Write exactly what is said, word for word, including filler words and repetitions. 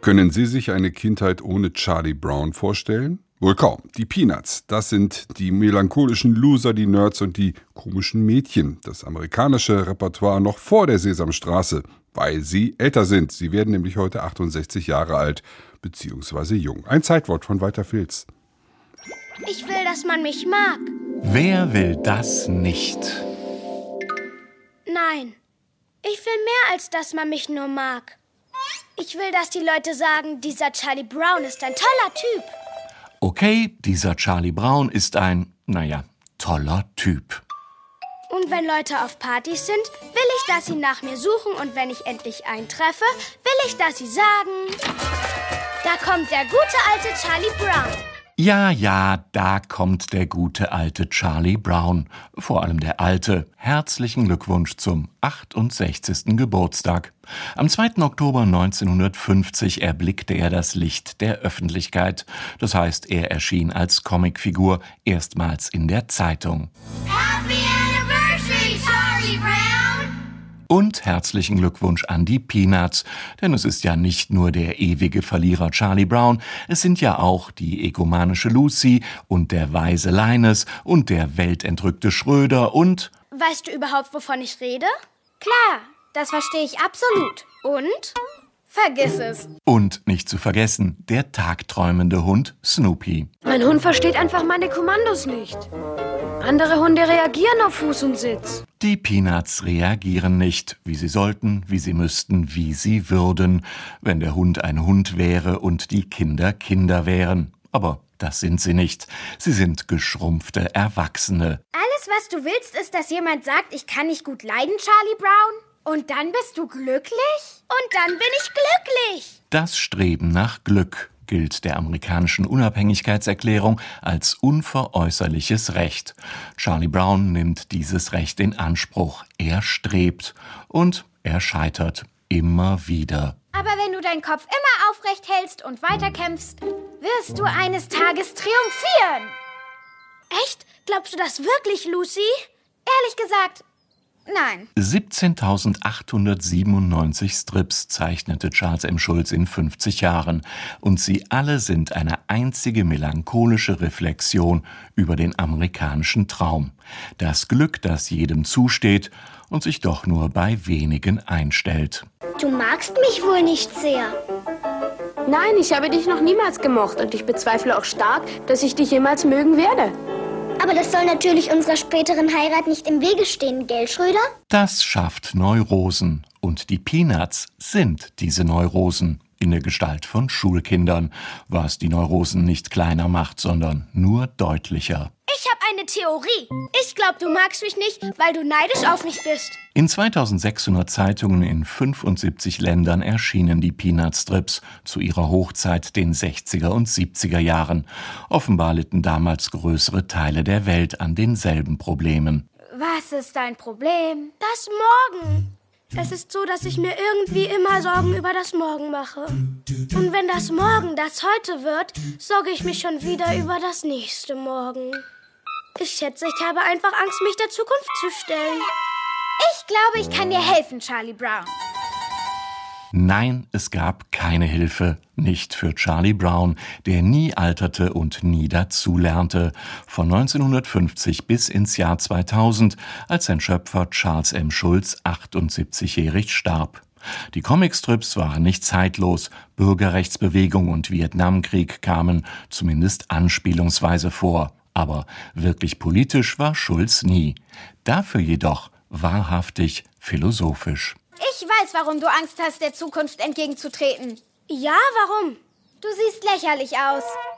Können Sie sich eine Kindheit ohne Charlie Brown vorstellen? Wohl kaum. Die Peanuts, das sind die melancholischen Loser, die Nerds und die komischen Mädchen. Das amerikanische Repertoire noch vor der Sesamstraße, weil sie älter sind. Sie werden nämlich heute achtundsechzig Jahre alt, beziehungsweise jung. Ein Zeitwort von Walter Filz. Ich will, dass man mich mag. Wer will das nicht? Nein, ich will mehr, als dass man mich nur mag. Ich will, dass die Leute sagen, dieser Charlie Brown ist ein toller Typ. Okay, dieser Charlie Brown ist ein, naja, toller Typ. Und wenn Leute auf Partys sind, will ich, dass sie nach mir suchen. Und wenn ich endlich einen treffe, will ich, dass sie sagen, da kommt der gute alte Charlie Brown. Ja, ja, da kommt der gute alte Charlie Brown. Vor allem der alte. Herzlichen Glückwunsch zum achtundsechzigsten Geburtstag. Am zweiten Oktober neunzehnhundertfünfzig erblickte er das Licht der Öffentlichkeit. Das heißt, er erschien als Comicfigur erstmals in der Zeitung. Happy Anniversary, Charlie Brown! Und herzlichen Glückwunsch an die Peanuts, denn es ist ja nicht nur der ewige Verlierer Charlie Brown, es sind ja auch die egomanische Lucy und der weise Linus und der weltentrückte Schröder und... Weißt du überhaupt, wovon ich rede? Klar, das verstehe ich absolut. Und? Vergiss es. Und nicht zu vergessen, der tagträumende Hund Snoopy. Mein Hund versteht einfach meine Kommandos nicht. Andere Hunde reagieren auf Fuß und Sitz. Die Peanuts reagieren nicht, wie sie sollten, wie sie müssten, wie sie würden, wenn der Hund ein Hund wäre und die Kinder Kinder wären. Aber das sind sie nicht. Sie sind geschrumpfte Erwachsene. Alles, was du willst, ist, dass jemand sagt, ich kann nicht gut leiden, Charlie Brown. Und dann bist du glücklich? Und dann bin ich glücklich. Das Streben nach Glück gilt der amerikanischen Unabhängigkeitserklärung als unveräußerliches Recht. Charlie Brown nimmt dieses Recht in Anspruch. Er strebt und er scheitert immer wieder. Aber wenn du deinen Kopf immer aufrecht hältst und weiterkämpfst, wirst du eines Tages triumphieren. Echt? Glaubst du das wirklich, Lucy? Ehrlich gesagt, nein. siebzehntausendachthundertsiebenundneunzig Strips zeichnete Charles M. Schulz in fünfzig Jahren. Und sie alle sind eine einzige melancholische Reflexion über den amerikanischen Traum. Das Glück, das jedem zusteht und sich doch nur bei wenigen einstellt. Du magst mich wohl nicht sehr. Nein, ich habe dich noch niemals gemocht und ich bezweifle auch stark, dass ich dich jemals mögen werde. Aber das soll natürlich unserer späteren Heirat nicht im Wege stehen, gell, Schröder? Das schafft Neurosen. Und die Peanuts sind diese Neurosen in der Gestalt von Schulkindern, was die Neurosen nicht kleiner macht, sondern nur deutlicher. Ich habe eine Theorie. Ich glaube, du magst mich nicht, weil du neidisch auf mich bist. In zweitausendsechshundert Zeitungen in fünfundsiebzig Ländern erschienen die Peanut-Strips zu ihrer Hochzeit, den sechziger und siebziger Jahren. Offenbar litten damals größere Teile der Welt an denselben Problemen. Was ist dein Problem? Das Morgen. Es ist so, dass ich mir irgendwie immer Sorgen über das Morgen mache. Und wenn das Morgen das Heute wird, sorge ich mich schon wieder über das nächste Morgen. Ich schätze, ich habe einfach Angst, mich der Zukunft zu stellen. Ich glaube, ich kann dir helfen, Charlie Brown. Nein, es gab keine Hilfe. Nicht für Charlie Brown, der nie alterte und nie dazulernte. Von neunzehnhundertfünfzig bis ins Jahr zweitausend, als sein Schöpfer Charles M. Schulz achtundsiebzigjährig starb. Die Comicstrips waren nicht zeitlos. Bürgerrechtsbewegung und Vietnamkrieg kamen zumindest anspielungsweise vor. Aber wirklich politisch war Schulz nie. Dafür jedoch wahrhaftig philosophisch. Ich weiß, warum du Angst hast, der Zukunft entgegenzutreten. Ja, warum? Du siehst lächerlich aus.